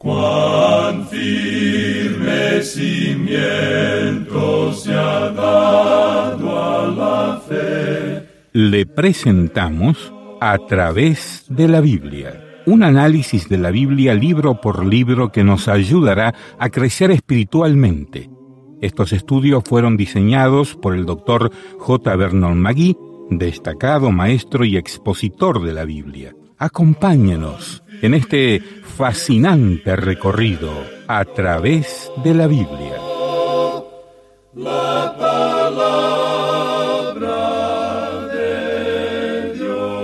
Cuán firme cimiento se ha dado a la fe. Le presentamos A través de la Biblia, un análisis de la Biblia libro por libro que nos ayudará a crecer espiritualmente. Estos estudios fueron diseñados por el Dr. J. Vernon McGee, destacado maestro y expositor de la Biblia. Acompáñenos en este fascinante recorrido a través de la Biblia. La palabra de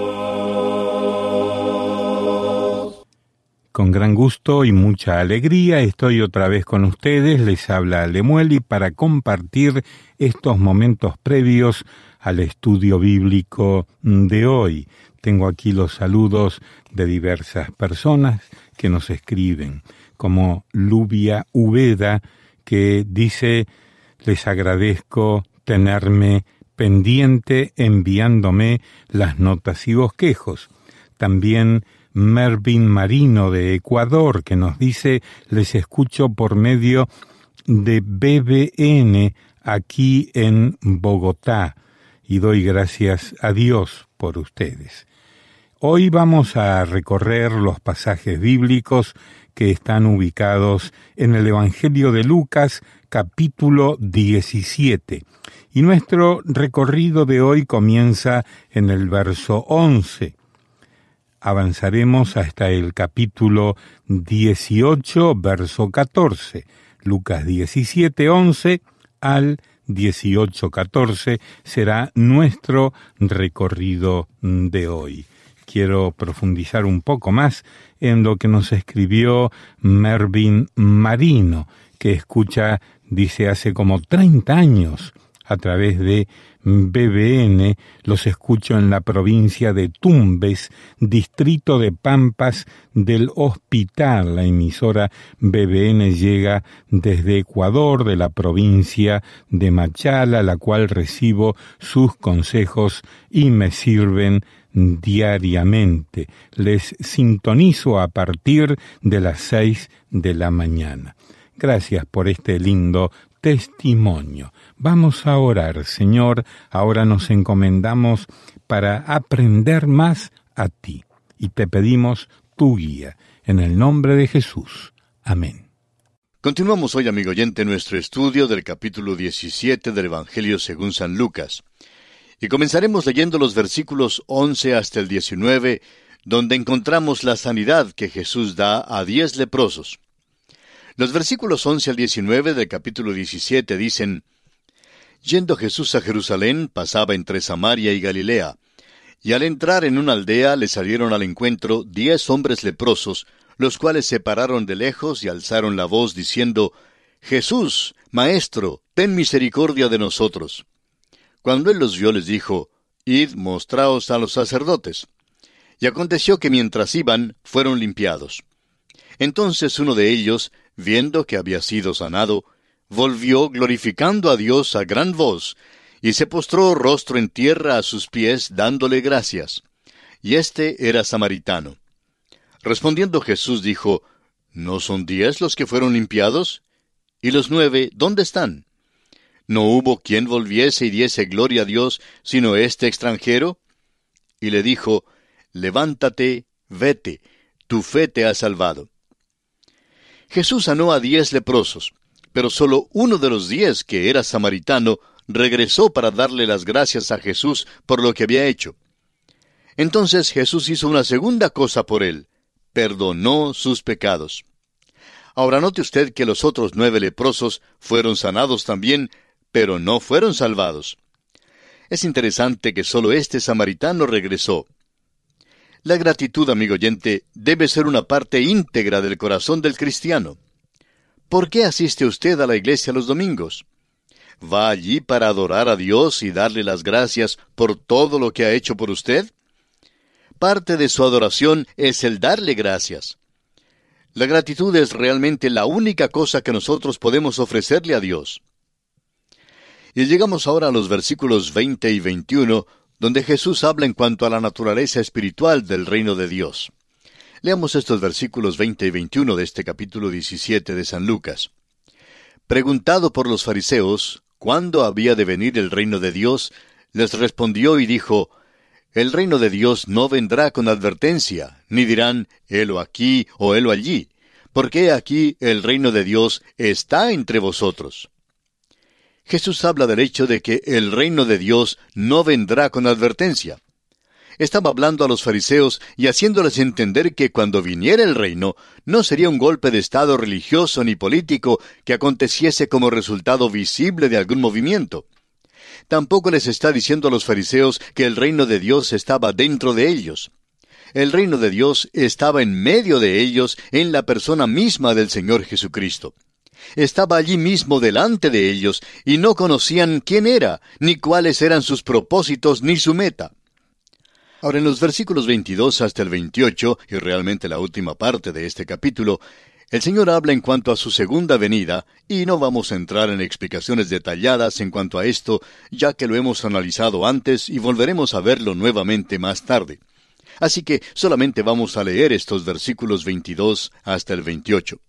Dios. Con gran gusto y mucha alegría estoy otra vez con ustedes. Les habla Lemueli para compartir estos momentos previos al estudio bíblico de hoy. Tengo aquí los saludos de diversas personas que nos escriben, como Lubia Ubeda, que dice: les agradezco tenerme pendiente enviándome las notas y bosquejos. También Mervin Marino de Ecuador, que nos dice: les escucho por medio de BBN aquí en Bogotá y doy gracias a Dios por ustedes. Hoy vamos a recorrer los pasajes bíblicos que están ubicados en el Evangelio de Lucas, capítulo 17. Y nuestro recorrido de hoy comienza en el verso 11. Avanzaremos hasta el capítulo 18, verso 14. Lucas 17, 11 al 18, 14 será nuestro recorrido de hoy. Quiero profundizar un poco más en lo que nos escribió Mervin Marino, que escucha, dice, hace como 30 años a través de BBN, los escucho en la provincia de Tumbes, distrito de Pampas del Hospital. La emisora BBN llega desde Ecuador, de la provincia de Machala, la cual recibo sus consejos y me sirven diariamente. Les sintonizo a partir de las 6 de la mañana. Gracias por este lindo testimonio. Vamos a orar, Señor. Ahora nos encomendamos para aprender más a ti y te pedimos tu guía. En el nombre de Jesús. Amén. Continuamos hoy, amigo oyente, nuestro estudio del capítulo 17 del Evangelio según San Lucas. Y comenzaremos leyendo los versículos 11 hasta el 19, donde encontramos la sanidad que Jesús da a 10 leprosos. Los versículos 11 al 19 del capítulo 17 dicen: Yendo Jesús a Jerusalén, pasaba entre Samaria y Galilea, y al entrar en una aldea le salieron al encuentro 10 hombres leprosos, los cuales se pararon de lejos y alzaron la voz diciendo: Jesús, Maestro, ten misericordia de nosotros. Cuando él los vio, les dijo: Id, mostraos a los sacerdotes. Y aconteció que mientras iban, fueron limpiados. Entonces uno de ellos, viendo que había sido sanado, volvió glorificando a Dios a gran voz, y se postró rostro en tierra a sus pies, dándole gracias. Y éste era samaritano. Respondiendo Jesús dijo: ¿No son 10 los que fueron limpiados? ¿Y los 9 dónde están? ¿No hubo quien volviese y diese gloria a Dios, sino este extranjero? Y le dijo: Levántate, vete, tu fe te ha salvado. Jesús sanó a 10 leprosos, pero solo uno de los 10, que era samaritano, regresó para darle las gracias a Jesús por lo que había hecho. Entonces Jesús hizo una segunda cosa por él: perdonó sus pecados. Ahora note usted que los otros 9 leprosos fueron sanados también, pero no fueron salvados. Es interesante que solo este samaritano regresó. La gratitud, amigo oyente, debe ser una parte íntegra del corazón del cristiano. ¿Por qué asiste usted a la iglesia los domingos? ¿Va allí para adorar a Dios y darle las gracias por todo lo que ha hecho por usted? Parte de su adoración es el darle gracias. La gratitud es realmente la única cosa que nosotros podemos ofrecerle a Dios. Y llegamos ahora a los versículos 20 y 21, donde Jesús habla en cuanto a la naturaleza espiritual del reino de Dios. Leamos estos versículos 20 y 21 de este capítulo 17 de San Lucas. Preguntado por los fariseos cuándo había de venir el reino de Dios, les respondió y dijo: El reino de Dios no vendrá con advertencia, ni dirán, helo aquí o helo allí, porque he aquí el reino de Dios está entre vosotros. Jesús habla del hecho de que el reino de Dios no vendrá con advertencia. Estaba hablando a los fariseos y haciéndoles entender que cuando viniera el reino, no sería un golpe de estado religioso ni político que aconteciese como resultado visible de algún movimiento. Tampoco les está diciendo a los fariseos que el reino de Dios estaba dentro de ellos. El reino de Dios estaba en medio de ellos en la persona misma del Señor Jesucristo. Estaba allí mismo delante de ellos y no conocían quién era, ni cuáles eran sus propósitos, ni su meta. Ahora, en los versículos 22 hasta el 28, y realmente la última parte de este capítulo, el Señor habla en cuanto a su segunda venida, y no vamos a entrar en explicaciones detalladas en cuanto a esto, ya que lo hemos analizado antes y volveremos a verlo nuevamente más tarde. Así que solamente vamos a leer estos versículos 22 hasta el 28.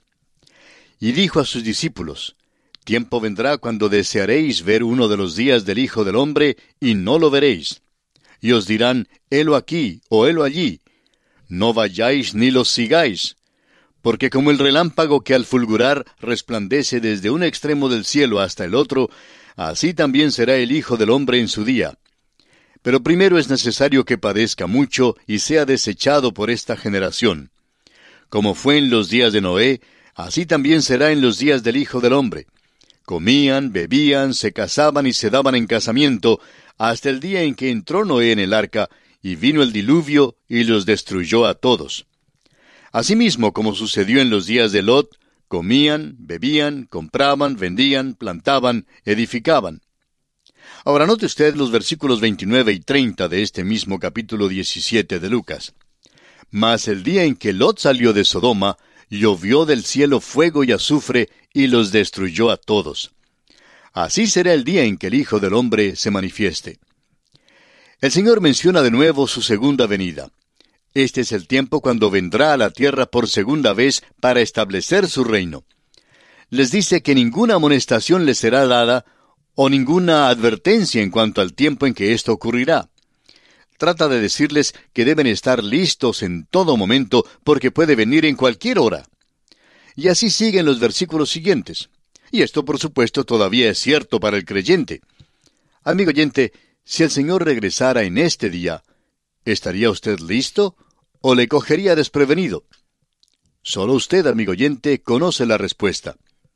Y dijo a sus discípulos: Tiempo vendrá cuando desearéis ver uno de los días del Hijo del Hombre, y no lo veréis. Y os dirán, helo aquí o helo allí. No vayáis ni los sigáis. Porque como el relámpago que al fulgurar resplandece desde un extremo del cielo hasta el otro, así también será el Hijo del Hombre en su día. Pero primero es necesario que padezca mucho y sea desechado por esta generación. Como fue en los días de Noé, así también será en los días del Hijo del Hombre. Comían, bebían, se casaban y se daban en casamiento, hasta el día en que entró Noé en el arca, y vino el diluvio y los destruyó a todos. Asimismo, como sucedió en los días de Lot, comían, bebían, compraban, vendían, plantaban, edificaban. Ahora note usted los versículos 29 y 30 de este mismo capítulo 17 de Lucas. Mas el día en que Lot salió de Sodoma, llovió del cielo fuego y azufre, y los destruyó a todos. Así será el día en que el Hijo del Hombre se manifieste. El Señor menciona de nuevo su segunda venida. Este es el tiempo cuando vendrá a la tierra por segunda vez para establecer su reino. Les dice que ninguna amonestación les será dada o ninguna advertencia en cuanto al tiempo en que esto ocurrirá. Trata de decirles que deben estar listos en todo momento porque puede venir en cualquier hora. Y así siguen los versículos siguientes. Y esto, por supuesto, todavía es cierto para el creyente. Amigo oyente, si el Señor regresara en este día, ¿estaría usted listo o le cogería desprevenido? Solo usted, amigo oyente, conoce la respuesta.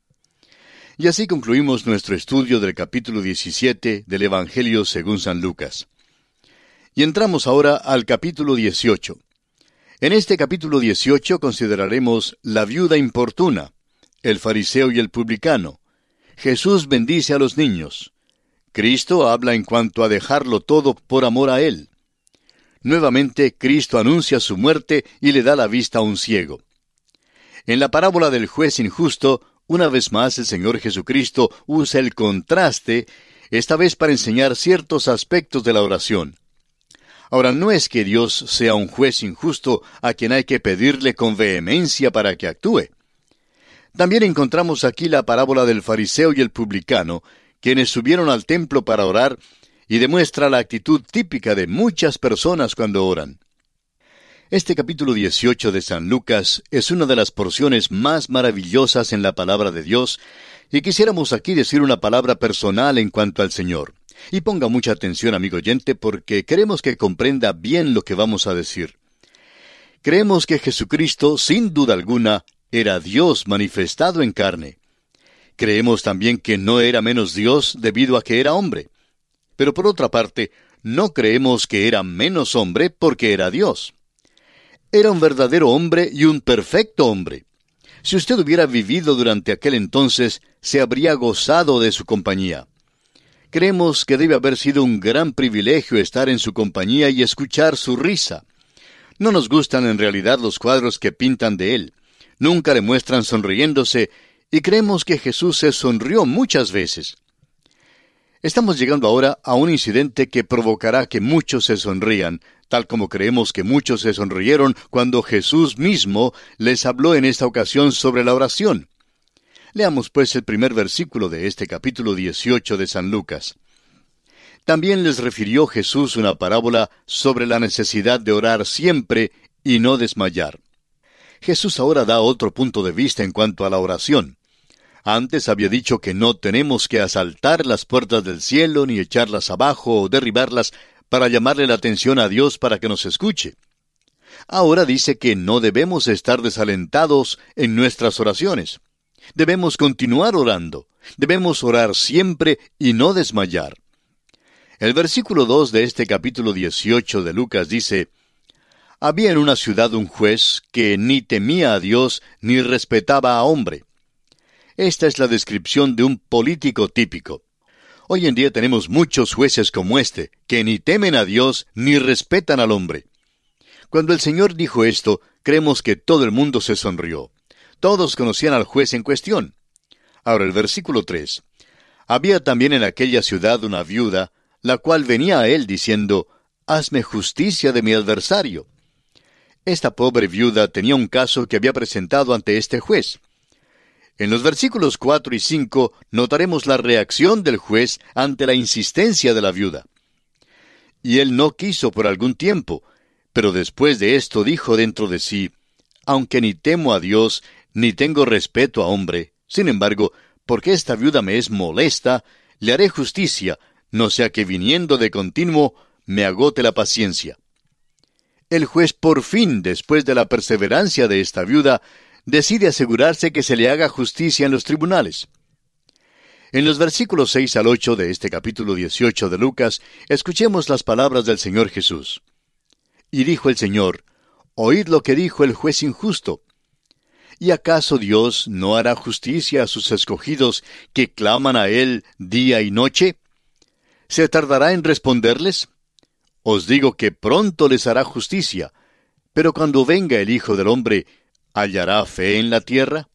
Y así concluimos nuestro estudio del capítulo 17 del Evangelio según San Lucas. Y entramos ahora al capítulo 18. En este capítulo 18 consideraremos la viuda importuna, el fariseo y el publicano. Jesús bendice a los niños. Cristo habla en cuanto a dejarlo todo por amor a Él. Nuevamente, Cristo anuncia su muerte y le da la vista a un ciego. En la parábola del juez injusto, una vez más el Señor Jesucristo usa el contraste, esta vez para enseñar ciertos aspectos de la oración. Ahora, no es que Dios sea un juez injusto a quien hay que pedirle con vehemencia para que actúe. También encontramos aquí la parábola del fariseo y el publicano, quienes subieron al templo para orar, y demuestra la actitud típica de muchas personas cuando oran. Este capítulo 18 de San Lucas es una de las porciones más maravillosas en la palabra de Dios, y quisiéramos aquí decir una palabra personal en cuanto al Señor. Y ponga mucha atención, amigo oyente, porque queremos que comprenda bien lo que vamos a decir. Creemos que Jesucristo, sin duda alguna, era Dios manifestado en carne. Creemos también que no era menos Dios debido a que era hombre. Pero por otra parte, no creemos que era menos hombre porque era Dios. Era un verdadero hombre y un perfecto hombre. Si usted hubiera vivido durante aquel entonces, se habría gozado de su compañía. Creemos que debe haber sido un gran privilegio estar en su compañía y escuchar su risa. No nos gustan en realidad los cuadros que pintan de él. Nunca le muestran sonriéndose, y creemos que Jesús se sonrió muchas veces. Estamos llegando ahora a un incidente que provocará que muchos se sonrían, tal como creemos que muchos se sonrieron cuando Jesús mismo les habló en esta ocasión sobre la oración. Leamos pues el primer versículo de este capítulo 18 de San Lucas. También les refirió Jesús una parábola sobre la necesidad de orar siempre y no desmayar. Jesús ahora da otro punto de vista en cuanto a la oración. Antes había dicho que no tenemos que asaltar las puertas del cielo, ni echarlas abajo o derribarlas para llamarle la atención a Dios para que nos escuche. Ahora dice que no debemos estar desalentados en nuestras oraciones. Debemos continuar orando. Debemos orar siempre y no desmayar. El versículo 2 de este capítulo 18 de Lucas dice: Había en una ciudad un juez que ni temía a Dios ni respetaba a hombre. Esta es la descripción de un político típico. Hoy en día tenemos muchos jueces como este, que ni temen a Dios ni respetan al hombre. Cuando el Señor dijo esto, creemos que todo el mundo se sonrió. Todos conocían al juez en cuestión. Ahora el versículo 3. Había también en aquella ciudad una viuda, la cual venía a él diciendo: Hazme justicia de mi adversario. Esta pobre viuda tenía un caso que había presentado ante este juez. En los versículos 4 y 5 notaremos la reacción del juez ante la insistencia de la viuda. Y él no quiso por algún tiempo, pero después de esto dijo dentro de sí: Aunque ni temo a Dios, ni tengo respeto a hombre, sin embargo, porque esta viuda me es molesta, le haré justicia, no sea que viniendo de continuo me agote la paciencia. El juez por fin, después de la perseverancia de esta viuda, decide asegurarse que se le haga justicia en los tribunales. En los versículos 6 al 8 de este capítulo 18 de Lucas, escuchemos las palabras del Señor Jesús. Y dijo el Señor: Oíd lo que dijo el juez injusto. ¿Y acaso Dios no hará justicia a sus escogidos que claman a Él día y noche? ¿Se tardará en responderles? Os digo que pronto les hará justicia, pero cuando venga el Hijo del Hombre, ¿hallará fe en la tierra?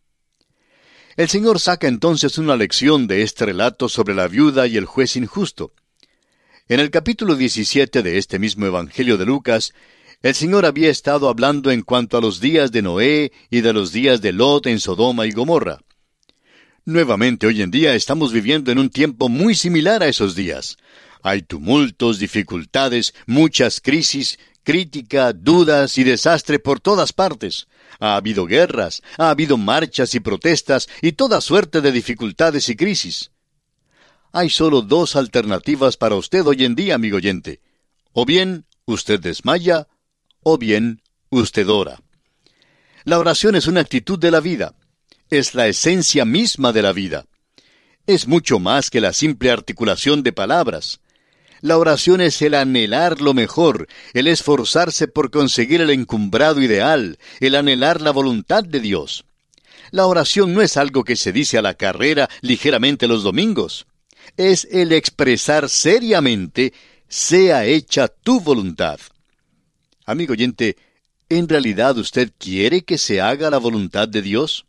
El Señor saca entonces una lección de este relato sobre la viuda y el juez injusto. En el capítulo 17 de este mismo Evangelio de Lucas, el Señor había estado hablando en cuanto a los días de Noé y de los días de Lot en Sodoma y Gomorra. Nuevamente hoy en día estamos viviendo en un tiempo muy similar a esos días. Hay tumultos, dificultades, muchas crisis, crítica, dudas y desastre por todas partes. Ha habido guerras, ha habido marchas y protestas y toda suerte de dificultades y crisis. Hay solo dos alternativas para usted hoy en día, amigo oyente. O bien usted desmaya, o bien usted ora. La oración es una actitud de la vida. Es la esencia misma de la vida. Es mucho más que la simple articulación de palabras. La oración es el anhelar lo mejor, el esforzarse por conseguir el encumbrado ideal, el anhelar la voluntad de Dios. La oración no es algo que se dice a la carrera ligeramente los domingos. Es el expresar seriamente: sea hecha tu voluntad. Amigo oyente, ¿en realidad usted quiere que se haga la voluntad de Dios?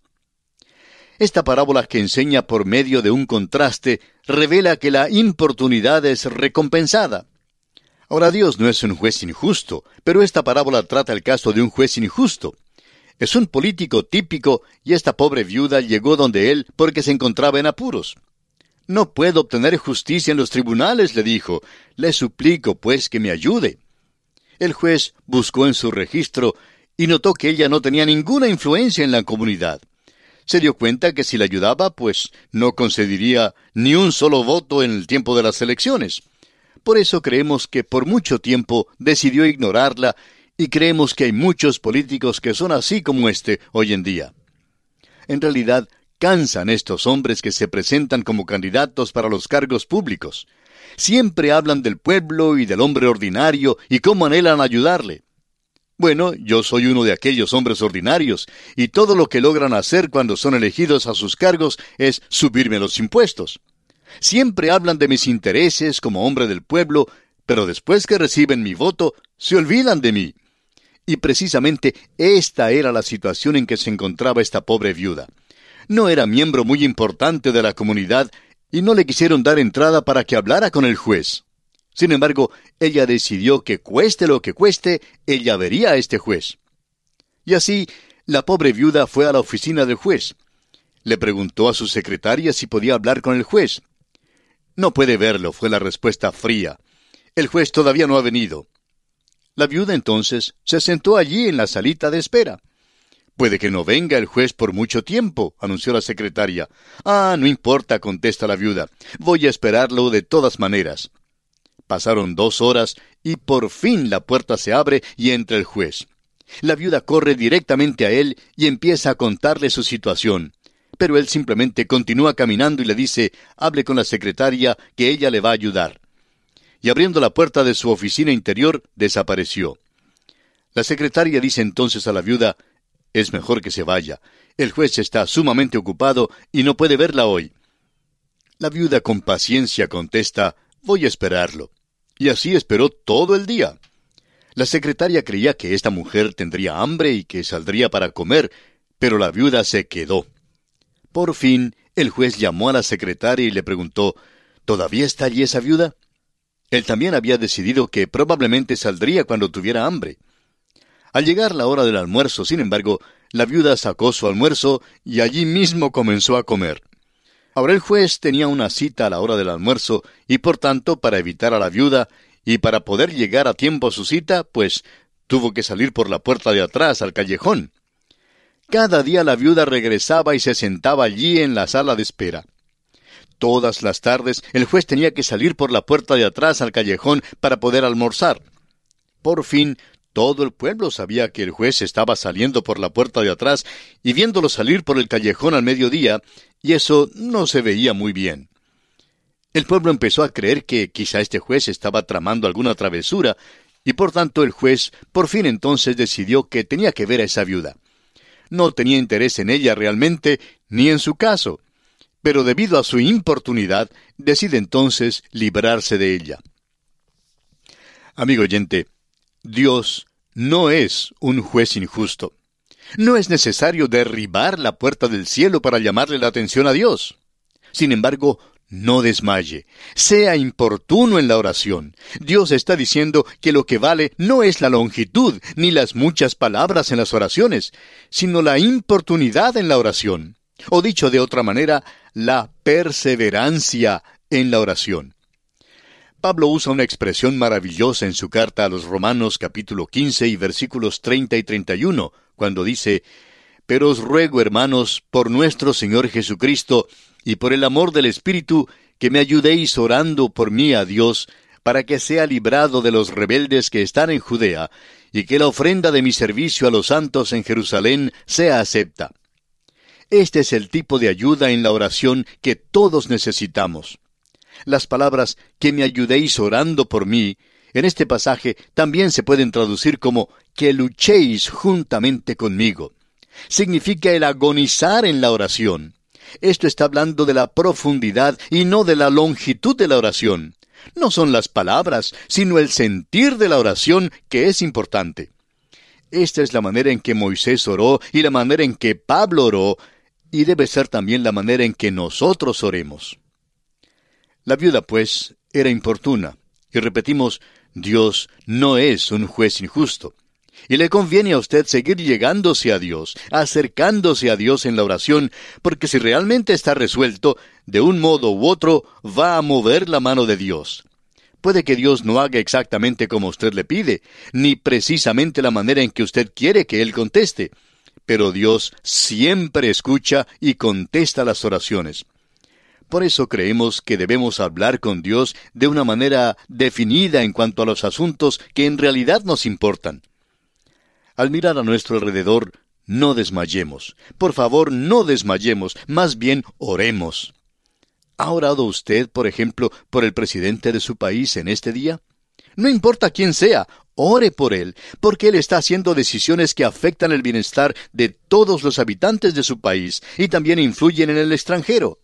Esta parábola, que enseña por medio de un contraste, revela que la importunidad es recompensada. Ahora, Dios no es un juez injusto, pero esta parábola trata el caso de un juez injusto. Es un político típico, y esta pobre viuda llegó donde él porque se encontraba en apuros. No puedo obtener justicia en los tribunales, le dijo. Le suplico, pues, que me ayude. El juez buscó en su registro y notó que ella no tenía ninguna influencia en la comunidad. Se dio cuenta que si la ayudaba, pues no concedería ni un solo voto en el tiempo de las elecciones. Por eso creemos que por mucho tiempo decidió ignorarla, y creemos que hay muchos políticos que son así como este hoy en día. En realidad, cansan estos hombres que se presentan como candidatos para los cargos públicos. Siempre hablan del pueblo y del hombre ordinario y cómo anhelan ayudarle. Bueno, yo soy uno de aquellos hombres ordinarios, y todo lo que logran hacer cuando son elegidos a sus cargos es subirme los impuestos. Siempre hablan de mis intereses como hombre del pueblo, pero después que reciben mi voto, se olvidan de mí. Y precisamente esta era la situación en que se encontraba esta pobre viuda. No era miembro muy importante de la comunidad, y no le quisieron dar entrada para que hablara con el juez. Sin embargo, ella decidió que cueste lo que cueste, ella vería a este juez. Y así, la pobre viuda fue a la oficina del juez. Le preguntó a su secretaria si podía hablar con el juez. No puede verlo, fue la respuesta fría. El juez todavía no ha venido. La viuda entonces se sentó allí en la salita de espera. Puede que no venga el juez por mucho tiempo, anunció la secretaria. No importa, contesta la viuda. Voy a esperarlo de todas maneras. Pasaron 2 horas y por fin la puerta se abre y entra el juez. La viuda corre directamente a él y empieza a contarle su situación. Pero él simplemente continúa caminando y le dice, hable con la secretaria que ella le va a ayudar. Y abriendo la puerta de su oficina interior, desapareció. La secretaria dice entonces a la viuda, es mejor que se vaya. El juez está sumamente ocupado y no puede verla hoy. La viuda con paciencia contesta, voy a esperarlo. Y así esperó todo el día. La secretaria creía que esta mujer tendría hambre y que saldría para comer, pero la viuda se quedó. Por fin, el juez llamó a la secretaria y le preguntó, ¿todavía está allí esa viuda? Él también había decidido que probablemente saldría cuando tuviera hambre. Al llegar la hora del almuerzo, sin embargo, la viuda sacó su almuerzo y allí mismo comenzó a comer. Ahora el juez tenía una cita a la hora del almuerzo y por tanto, para evitar a la viuda y para poder llegar a tiempo a su cita, pues tuvo que salir por la puerta de atrás al callejón. Cada día la viuda regresaba y se sentaba allí en la sala de espera. Todas las tardes el juez tenía que salir por la puerta de atrás al callejón para poder almorzar. Por fin, todo el pueblo sabía que el juez estaba saliendo por la puerta de atrás y viéndolo salir por el callejón al mediodía, y eso no se veía muy bien. El pueblo empezó a creer que quizá este juez estaba tramando alguna travesura, y por tanto el juez por fin entonces decidió que tenía que ver a esa viuda. No tenía interés en ella realmente, ni en su caso, pero debido a su importunidad, decide entonces librarse de ella. Amigo oyente, Dios no es un juez injusto. No es necesario derribar la puerta del cielo para llamarle la atención a Dios. Sin embargo, no desmaye. Sea importuno en la oración. Dios está diciendo que lo que vale no es la longitud ni las muchas palabras en las oraciones, sino la importunidad en la oración. O dicho de otra manera, la perseverancia en la oración. Pablo usa una expresión maravillosa en su carta a los Romanos capítulo 15 y versículos 30 y 31, cuando dice, «Pero os ruego, hermanos, por nuestro Señor Jesucristo, y por el amor del Espíritu, que me ayudéis orando por mí a Dios, para que sea librado de los rebeldes que están en Judea, y que la ofrenda de mi servicio a los santos en Jerusalén sea acepta». Este es el tipo de ayuda en la oración que todos necesitamos. Las palabras «que me ayudéis orando por mí» en este pasaje también se pueden traducir como «que luchéis juntamente conmigo». Significa el agonizar en la oración. Esto está hablando de la profundidad y no de la longitud de la oración. No son las palabras, sino el sentir de la oración que es importante. Esta es la manera en que Moisés oró y la manera en que Pablo oró, y debe ser también la manera en que nosotros oremos. La viuda, pues, era importuna, y repetimos, Dios no es un juez injusto. Y le conviene a usted seguir llegándose a Dios, acercándose a Dios en la oración, porque si realmente está resuelto, de un modo u otro, va a mover la mano de Dios. Puede que Dios no haga exactamente como usted le pide, ni precisamente la manera en que usted quiere que Él conteste, pero Dios siempre escucha y contesta las oraciones. Por eso creemos que debemos hablar con Dios de una manera definida en cuanto a los asuntos que en realidad nos importan. Al mirar a nuestro alrededor, no desmayemos. Por favor, no desmayemos, más bien oremos. ¿Ha orado usted, por ejemplo, por el presidente de su país en este día? No importa quién sea, ore por él, porque él está haciendo decisiones que afectan el bienestar de todos los habitantes de su país y también influyen en el extranjero.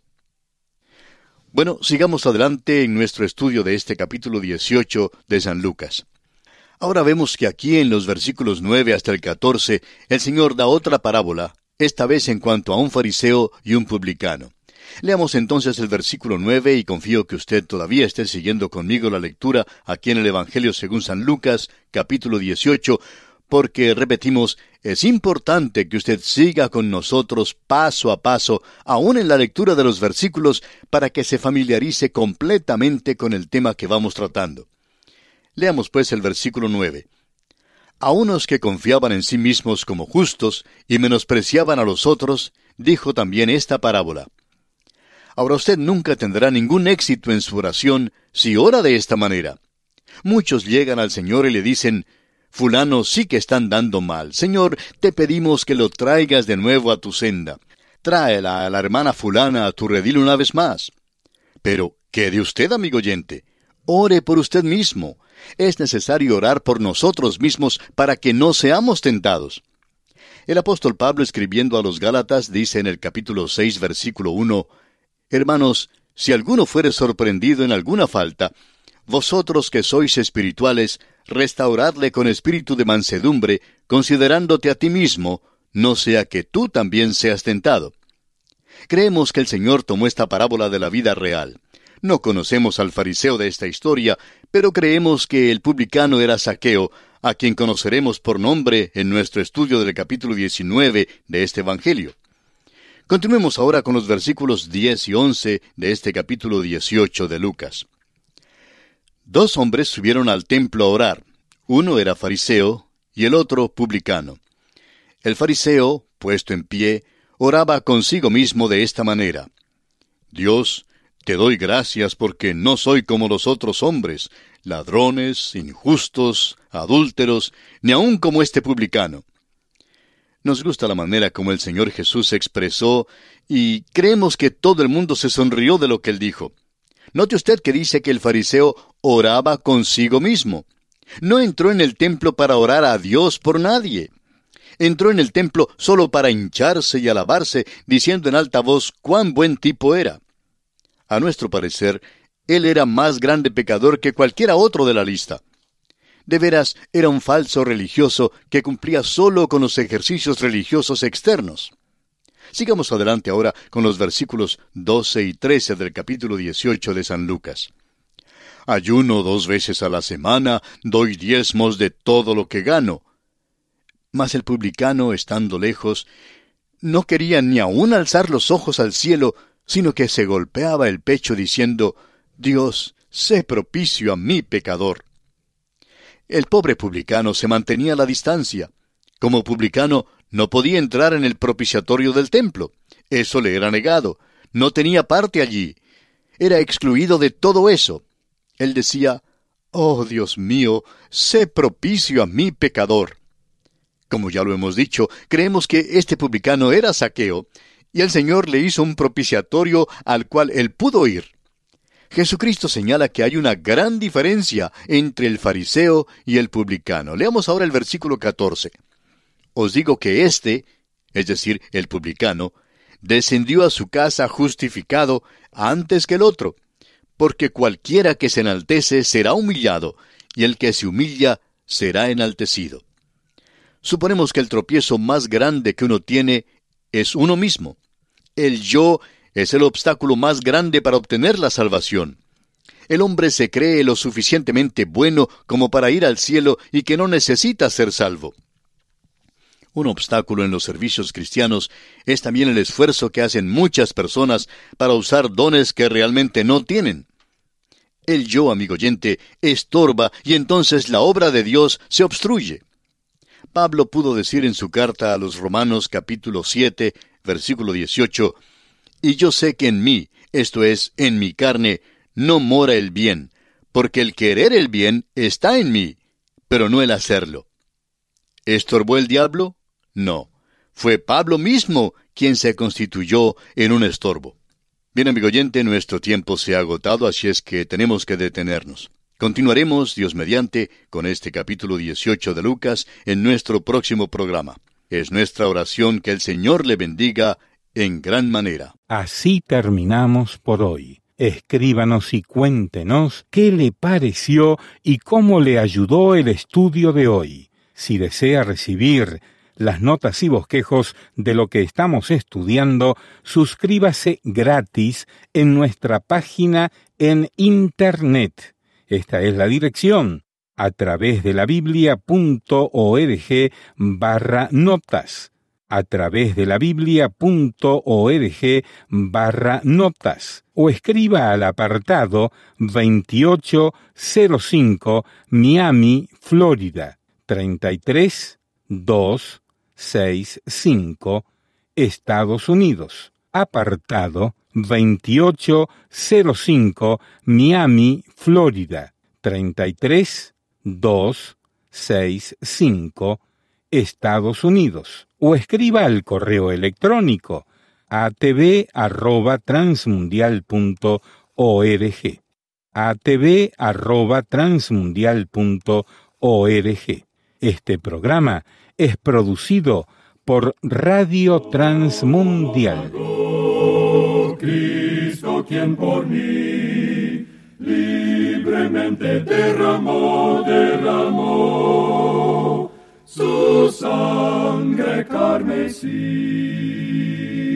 Bueno, sigamos adelante en nuestro estudio de este capítulo 18 de San Lucas. Ahora vemos que aquí en los versículos 9 hasta el 14, el Señor da otra parábola, esta vez en cuanto a un fariseo y un publicano. Leamos entonces el versículo 9 y confío que usted todavía esté siguiendo conmigo la lectura aquí en el Evangelio según San Lucas, capítulo 18, porque, repetimos, es importante que usted siga con nosotros paso a paso, aún en la lectura de los versículos, para que se familiarice completamente con el tema que vamos tratando. Leamos pues el versículo 9. A unos que confiaban en sí mismos como justos y menospreciaban a los otros, dijo también esta parábola. Ahora usted nunca tendrá ningún éxito en su oración si ora de esta manera. Muchos llegan al Señor y le dicen, fulano sí que están dando mal. Señor, te pedimos que lo traigas de nuevo a tu senda. Tráela a la hermana fulana a tu redil una vez más. Pero, ¿qué de usted, amigo oyente? Ore por usted mismo. Es necesario orar por nosotros mismos para que no seamos tentados. El apóstol Pablo, escribiendo a los Gálatas, dice en el capítulo 6, versículo 1, Hermanos, si alguno fuere sorprendido en alguna falta, vosotros que sois espirituales, restauradle con espíritu de mansedumbre, considerándote a ti mismo, no sea que tú también seas tentado. Creemos que el Señor tomó esta parábola de la vida real. No conocemos al fariseo de esta historia, pero creemos que el publicano era Zaqueo, a quien conoceremos por nombre en nuestro estudio del capítulo 19 de este Evangelio. Continuemos ahora con los versículos 10 y 11 de este capítulo 18 de Lucas. 2 hombres subieron al templo a orar. Uno era fariseo y el otro publicano. El fariseo, puesto en pie, oraba consigo mismo de esta manera. Dios, te doy gracias porque no soy como los otros hombres, ladrones, injustos, adúlteros, ni aun como este publicano. Nos gusta la manera como el Señor Jesús se expresó y creemos que todo el mundo se sonrió de lo que él dijo. Note usted que dice que el fariseo oraba consigo mismo. No entró en el templo para orar a Dios por nadie. Entró en el templo solo para hincharse y alabarse, diciendo en alta voz cuán buen tipo era. A nuestro parecer, él era más grande pecador que cualquiera otro de la lista. De veras, era un falso religioso que cumplía solo con los ejercicios religiosos externos. Sigamos adelante ahora con los versículos 12 y 13 del capítulo 18 de San Lucas. Ayuno 2 veces a la semana, doy diezmos de todo lo que gano. Mas el publicano, estando lejos, no quería ni aun alzar los ojos al cielo, sino que se golpeaba el pecho diciendo, Dios, sé propicio a mí pecador. El pobre publicano se mantenía a la distancia. Como publicano, no podía entrar en el propiciatorio del templo. Eso le era negado. No tenía parte allí. Era excluido de todo eso. Él decía, oh Dios mío, sé propicio a mí pecador. Como ya lo hemos dicho, creemos que este publicano era Zaqueo, y el Señor le hizo un propiciatorio al cual él pudo ir. Jesucristo señala que hay una gran diferencia entre el fariseo y el publicano. Leamos ahora el versículo 14. Os digo que éste, es decir, el publicano, descendió a su casa justificado antes que el otro, porque cualquiera que se enaltece será humillado, y el que se humilla será enaltecido. Suponemos que el tropiezo más grande que uno tiene es uno mismo. El yo es el obstáculo más grande para obtener la salvación. El hombre se cree lo suficientemente bueno como para ir al cielo y que no necesita ser salvo. Un obstáculo en los servicios cristianos es también el esfuerzo que hacen muchas personas para usar dones que realmente no tienen. El yo, amigo oyente, estorba y entonces la obra de Dios se obstruye. Pablo pudo decir en su carta a los Romanos capítulo 7, versículo 18, y yo sé que en mí, esto es, en mi carne, no mora el bien, porque el querer el bien está en mí, pero no el hacerlo. ¿Estorbó el diablo? No. Fue Pablo mismo quien se constituyó en un estorbo. Bien, amigo oyente, nuestro tiempo se ha agotado, así es que tenemos que detenernos. Continuaremos, Dios mediante, con este capítulo 18 de Lucas en nuestro próximo programa. Es nuestra oración que el Señor le bendiga en gran manera. Así terminamos por hoy. Escríbanos y cuéntenos qué le pareció y cómo le ayudó el estudio de hoy. Si desea recibir las notas y bosquejos de lo que estamos estudiando, suscríbase gratis en nuestra página en Internet. Esta es la dirección: a través de la biblia.org/notas. A través de la biblia.org/notas. O escriba al apartado 2805 Miami, Florida, 33265, Estados Unidos. Apartado 2805 Miami, Florida, 33265, Estados Unidos. O escriba al correo electrónico atv@transmundial.org. atv@transmundial.org. Este programa es producido por Radio Transmundial. Cristo, quien por mí libremente derramó su sangre carmesí.